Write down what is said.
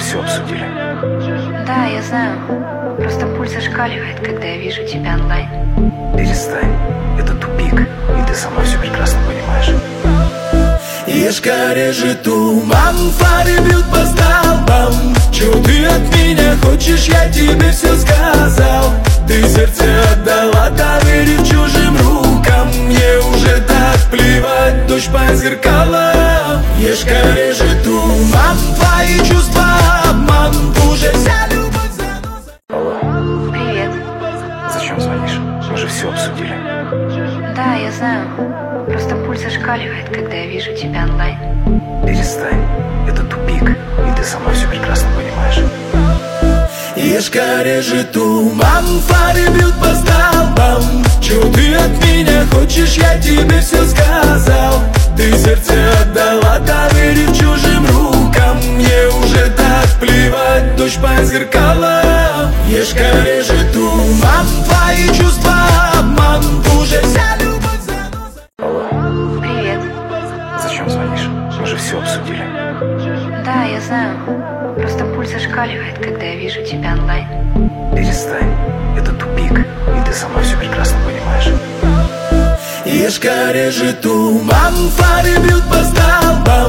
все обсудили. Да, я знаю. Просто пульс зашкаливает, когда я вижу тебя онлайн. Перестань, это тупик, и ты сама все прекрасно понимаешь. Ешка режет туман, фары бьют по столбам. Чего ты от меня хочешь, я тебе все сказал. Ты сердце отдала, доверив чужим рукам. Мне уже так плевать, дождь по зеркалам. Ешка режет туман, твои чувства обман. Уже вся любовь заносит. Алло, Привет. зачем звонишь? Мы же все обсудили. Да, я знаю. Просто пульс зашкаливает, когда я вижу тебя онлайн. Перестань, это тупик, и ты сама все прекрасно понимаешь. Ешка режет туман, фары бьют по столбам. Чего ты от меня хочешь, я тебе все сказал. Ты сердце отдала, доверив чужим рукам. Мне уже так плевать, дождь по зеркалам. Ешка режет туман, твои чувства обман. Уже вся любовь заносит. Алло, Привет. зачем звонишь? Мы же все обсудили. Да, я знаю. Просто пульс зашкаливает, когда я вижу тебя онлайн. Перестань, это тупик, и ты сама все прекрасно понимаешь. Ешка режет туман, фары бьют по столбам.